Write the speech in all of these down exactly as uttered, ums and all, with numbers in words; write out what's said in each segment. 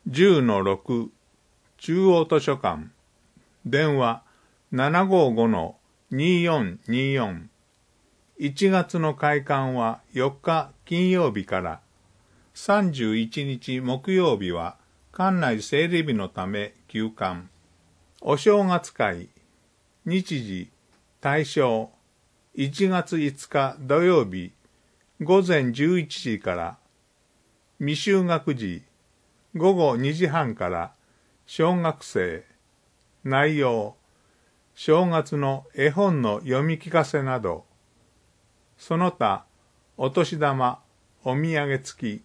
じゅうのろく 中央図書館電話 ななごーごのにーよんにーよん いちがつの開館はよっか金曜日からさんじゅういちにち木曜日は館内整理日のため休館。お正月会日時大正いちがついつか土曜日午前じゅういちじから未就学児午後にじはんから小学生内容正月の絵本の読み聞かせなどその他お年玉お土産付き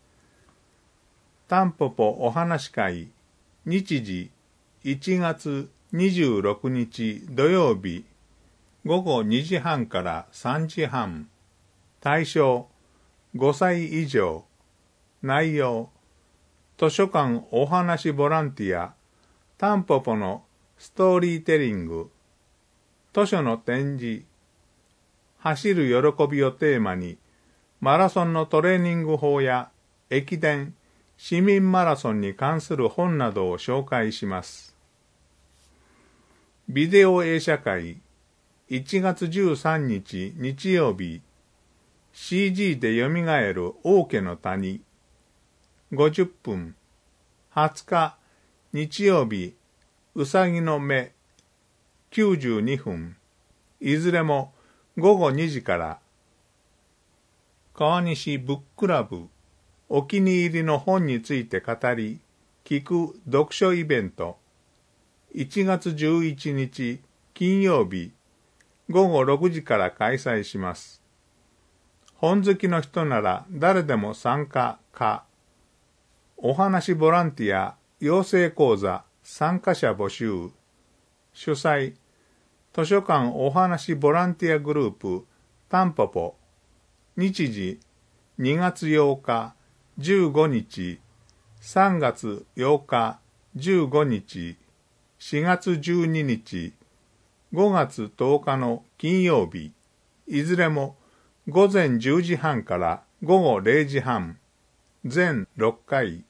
タンポポお話会日時いちがつにじゅうろくにち土曜日午後にじはんからさんじはん対象ごさい以上内容図書館お話ボランティアタンポポのストーリーテリング図書の展示走る喜びをテーマにマラソンのトレーニング法や駅伝市民マラソンに関する本などを紹介します。ビデオ映写会いちがつじゅうさんにち日曜日 シージー でよみがえる王家の谷ごじゅっぷんはつか日曜日うさぎの目きゅうじゅうにふんいずれもごごにじから川西ブッククラブお気に入りの本について語り聞く読書イベントいちがつじゅういちにち金曜日ごごろくじから開催します。本好きの人なら誰でも参加かお話ボランティア養成講座参加者募集主催図書館お話ボランティアグループタンポポ日時にがつようかじゅうごにちさんがつようかじゅうごにちしがつじゅうににちごがつとおかの金曜日いずれもごぜんじゅうじはんからごごれいじはん全ろっかい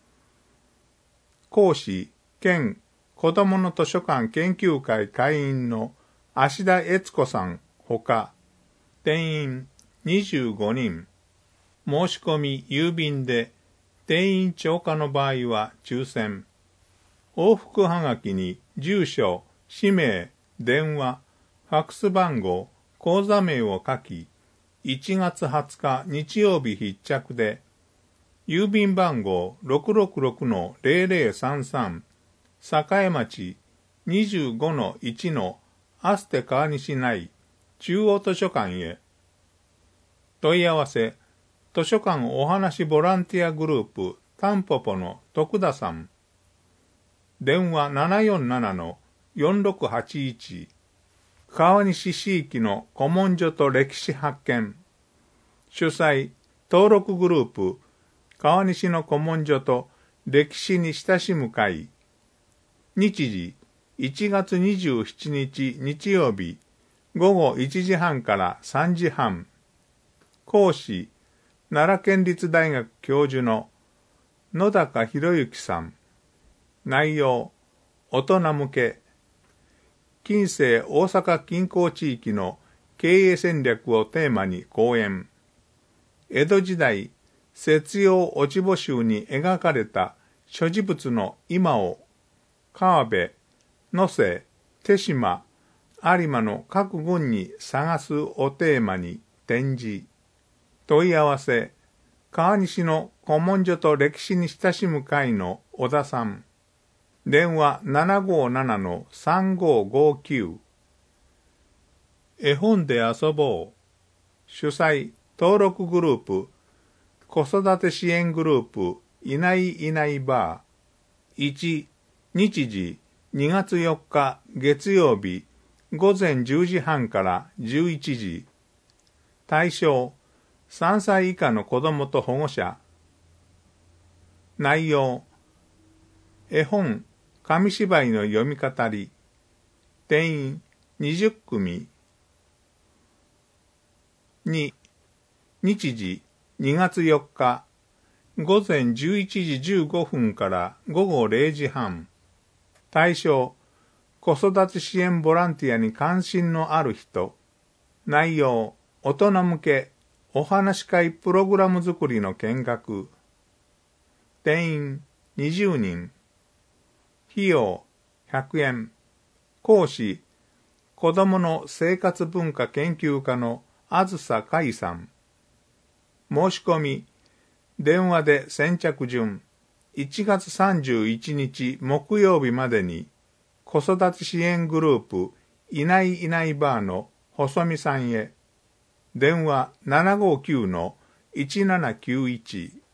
講師兼子どもの図書館研究会会員の芦田悦子さんほか定員にじゅうごにん申し込み郵便で定員超過の場合は抽選往復はがきに住所氏名電話ファックス番号口座名を書きいちがつはつか日曜日必着で郵便番号 ろくろくろくのぜろぜろさんさん 栄町 にじゅうごのいちのアステ川西内中央図書館へ問い合わせ図書館お話ボランティアグループタンポポの徳田さん電話 ななよんななのよんろくはちいち 川西市域の古文書と歴史発見主催登録グループ川西の古文書と歴史に親しむ会日時いちがつにじゅうしちにち日曜日ごごいちじはんからさんじはん講師奈良県立大学教授の野高博之さん内容大人向け近世大阪近郊地域の経営戦略をテーマに講演江戸時代節用落ち穂集に描かれた所持物の今を川辺、能勢、手島、有馬の各郡に探すをテーマに展示問い合わせ川西の古文書と歴史に親しむ会の小田さん電話 ななごーななのさんごーごーきゅう 絵本で遊ぼう主催登録グループ子育て支援グループいないいないばーいち日時にがつよっか月曜日ごぜんじゅうじはんからじゅういちじ対象さんさい以下の子どもと保護者内容絵本紙芝居の読み語り定員にじゅっくみに日時にがつよっか午前じゅういちじじゅうごふんから午後れいじはん。対象、子育て支援ボランティアに関心のある人。内容、大人向けお話し会プログラム作りの見学。定員にじゅうにん。費用ひゃくえん。講師、子どもの生活文化研究家のあずさかいさん。申し込み、電話で先着順、いちがつさんじゅういちにち木曜日までに、子育て支援グループ、いないいないばあの細見さんへ、電話 ななごきゅうのいちななきゅういち